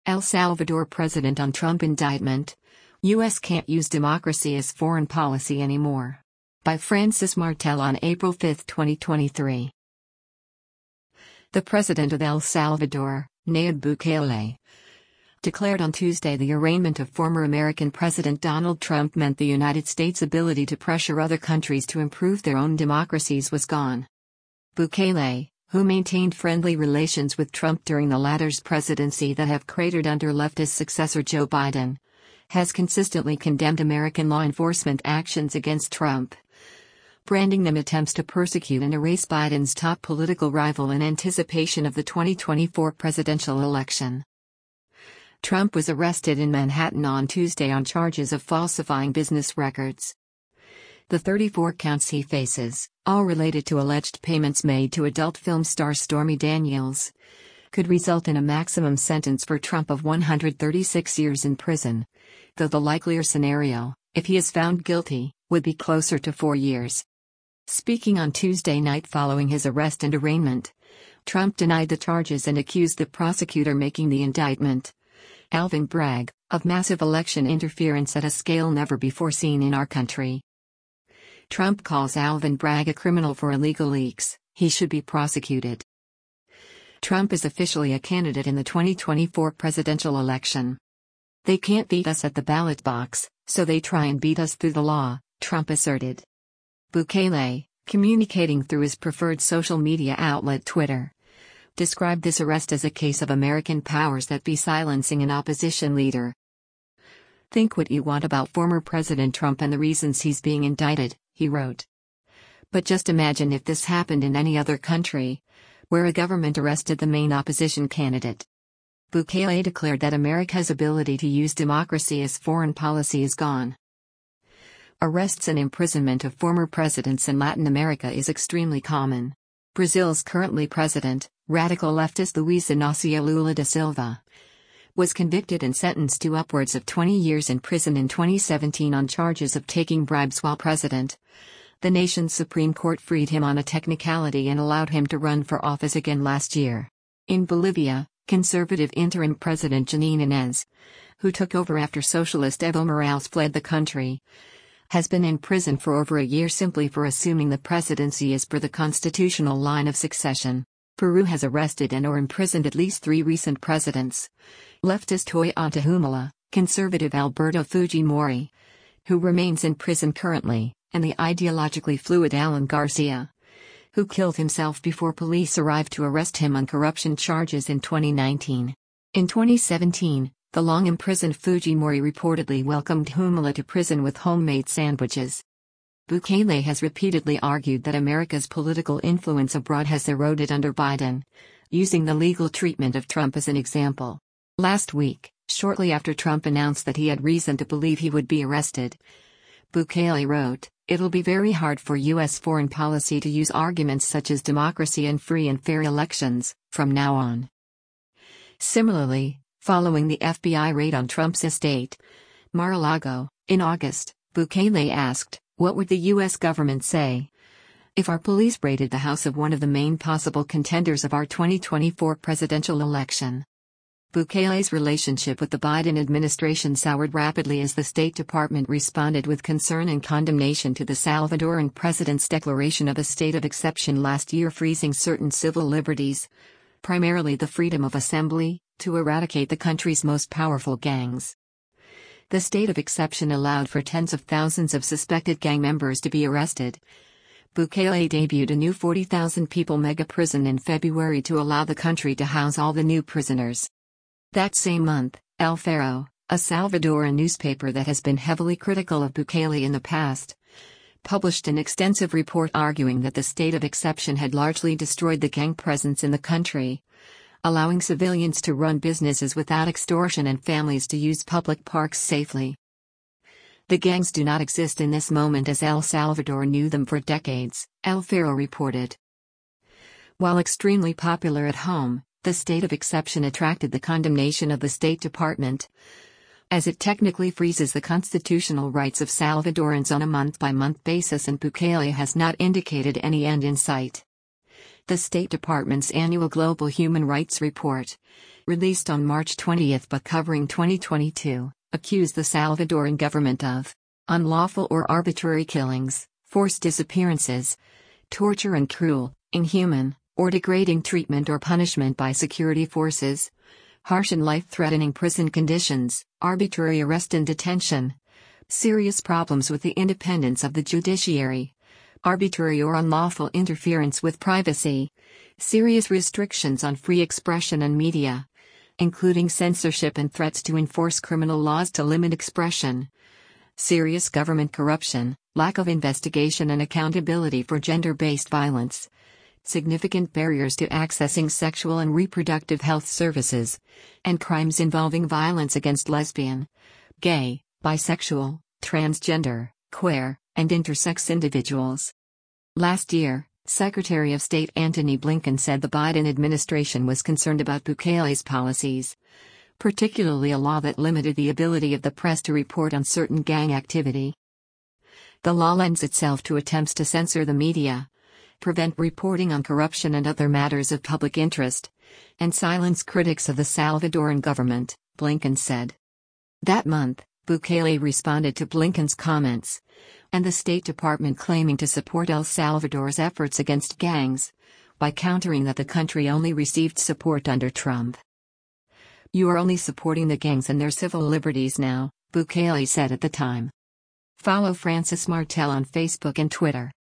El Salvador President on Trump indictment. U.S. can't use democracy as foreign policy anymore. By Francis Martel on April 5, 2023. The president of El Salvador, Nayib Bukele, declared on Tuesday the arraignment of former American President Donald Trump meant the United States' ability to pressure other countries to improve their own democracies was gone. Bukele, who maintained friendly relations with Trump during the latter's presidency that have cratered under leftist successor Joe Biden, has consistently condemned American law enforcement actions against Trump, branding them attempts to persecute and erase Biden's top political rival in anticipation of the 2024 presidential election. Trump was arrested in Manhattan on Tuesday on charges of falsifying business records. The 34 counts he faces, all related to alleged payments made to adult film star Stormy Daniels, could result in a maximum sentence for Trump of 136 years in prison, though the likelier scenario, if he is found guilty, would be closer to 4 years. Speaking on Tuesday night following his arrest and arraignment, Trump denied the charges and accused the prosecutor making the indictment, Alvin Bragg, of massive election interference at a scale never before seen in our country. Trump calls Alvin Bragg a criminal for illegal leaks. He should be prosecuted. Trump is officially a candidate in the 2024 presidential election. They can't beat us at the ballot box, so they try and beat us through the law, Trump asserted. Bukele, communicating through his preferred social media outlet Twitter, described this arrest as a case of American powers that be silencing an opposition leader. Think what you want about former President Trump and the reasons he's being indicted, he wrote. But just imagine if this happened in any other country, where a government arrested the main opposition candidate. Bukele declared that America's ability to use democracy as foreign policy is gone. Arrests and imprisonment of former presidents in Latin America is extremely common. Brazil's currently president, radical leftist Luiz Inácio Lula da Silva, was convicted and sentenced to upwards of 20 years in prison in 2017 on charges of taking bribes while president. The nation's Supreme Court freed him on a technicality and allowed him to run for office again last year. In Bolivia, conservative interim president Jeanine Áñez, who took over after socialist Evo Morales fled the country, has been in prison for over a year simply for assuming the presidency as per the constitutional line of succession. Peru has arrested and or imprisoned at least 3 recent presidents. Leftist Ollanta Humala, conservative Alberto Fujimori, who remains in prison currently, and the ideologically fluid Alan Garcia, who killed himself before police arrived to arrest him on corruption charges in 2019. In 2017, the long-imprisoned Fujimori reportedly welcomed Humala to prison with homemade sandwiches. Bukele has repeatedly argued that America's political influence abroad has eroded under Biden, using the legal treatment of Trump as an example. Last week, shortly after Trump announced that he had reason to believe he would be arrested, Bukele wrote, "It'll be very hard for U.S. foreign policy to use arguments such as democracy and free and fair elections, from now on." Similarly, following the FBI raid on Trump's estate, Mar-a-Lago, in August, Bukele asked, "What would the U.S. government say if our police raided the house of one of the main possible contenders of our 2024 presidential election?" Bukele's relationship with the Biden administration soured rapidly as the State Department responded with concern and condemnation to the Salvadoran president's declaration of a state of exception last year, freezing certain civil liberties, primarily the freedom of assembly, to eradicate the country's most powerful gangs. The state of exception allowed for tens of thousands of suspected gang members to be arrested. Bukele debuted a new 40,000 people mega prison in February to allow the country to house all the new prisoners. That same month, El Faro, a Salvadoran newspaper that has been heavily critical of Bukele in the past, published an extensive report arguing that the state of exception had largely destroyed the gang presence in the country, allowing civilians to run businesses without extortion and families to use public parks safely. The gangs do not exist in this moment as El Salvador knew them for decades, El Faro reported. While extremely popular at home, the state of exception attracted the condemnation of the State Department, as it technically freezes the constitutional rights of Salvadorans on a month-by-month basis, and Bukele has not indicated any end in sight. The State Department's annual Global Human Rights Report, released on March 20 but covering 2022, accused the Salvadoran government of unlawful or arbitrary killings, forced disappearances, torture and cruel, inhuman, or degrading treatment or punishment by security forces, harsh and life-threatening prison conditions, arbitrary arrest and detention, serious problems with the independence of the judiciary, arbitrary or unlawful interference with privacy, serious restrictions on free expression and media, including censorship and threats to enforce criminal laws to limit expression, serious government corruption, lack of investigation and accountability for gender-based violence, significant barriers to accessing sexual and reproductive health services, and crimes involving violence against lesbian, gay, bisexual, transgender, queer, and intersex individuals. Last year, Secretary of State Antony Blinken said the Biden administration was concerned about Bukele's policies, particularly a law that limited the ability of the press to report on certain gang activity. The law lends itself to attempts to censor the media, prevent reporting on corruption and other matters of public interest, and silence critics of the Salvadoran government, Blinken said. That month, Bukele responded to Blinken's comments, and the State Department claiming to support El Salvador's efforts against gangs, by countering that the country only received support under Trump. "You are only supporting the gangs and their civil liberties now," Bukele said at the time. Follow Francis Martel on Facebook and Twitter.